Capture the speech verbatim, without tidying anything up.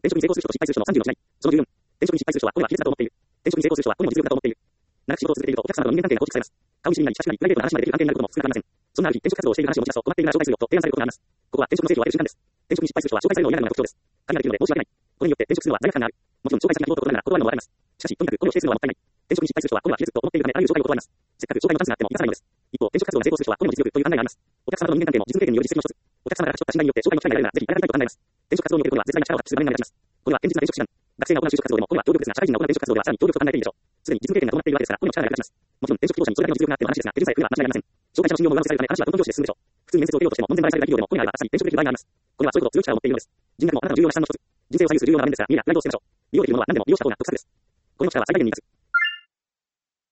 転職に成功する人と失敗する人のさんじゅうの違い。そのじゅうよん、転職に失敗する人はこれは技術だと思っている。転職に成功する人はこれも実力だと思っている。長く仕事を続けているとお客様との人間関係が構築されます。顔見知りになり親しくなり、プライベートな話までできる関係になることも少なくありません。そんなある日、転職活動をしている話を持ち出すと困っているなら紹介するよと提案されることがあります。ここは転職の聖地を分ける瞬間です。転職に失敗する人は紹介されるのを嫌がるのが特徴です。限られているので申し訳ない。これによって転職するのは罪悪感がある。もちろん紹介先がどうと断るなら断るのもわかります。しかし、とにかくこれを否定するのはもったいない。転職に失敗する人はこれは非術と思っているため、あらゆる紹介を断ります。せっかく紹介のチャンスがあっても生かさないのです。一方、転職活動が成功する人はこれも実力という考えがあります。お客様との人間関係も実務経験による実績の一つ。お客様から勝った信頼によって紹介の機会が得られるなら、ぜひありがたいと考えます。転職活動におけることは絶大な力を発揮する場面が目立ちます。これは堅実な転職手段。学生が行う就職活動でもこれは協力ですが、社会人が行う転職活動ではさらに協力と考えているでしょう。すでに実務経験が伴っているわけですから、これも力が役立ちます。もちろん転職希望者にそれだけの実力があっても話ですが、手伝い不要な話は間違いありません。紹介者の信用も上乗せされるため、話はどんどん上司で進むでしょう。普通に面接を受けようとしても門前払いされた企業でもこれがあればあっさり転職できる場合があります。これはそういうこと強い力を持っているのです。人脈もあなたの重要な資産の一つ。人生を左右する重要な場面ですから、見るなプライドを捨てましょう。利用できるものは何でも利用した方が得策です。これの力は最大限に生かす。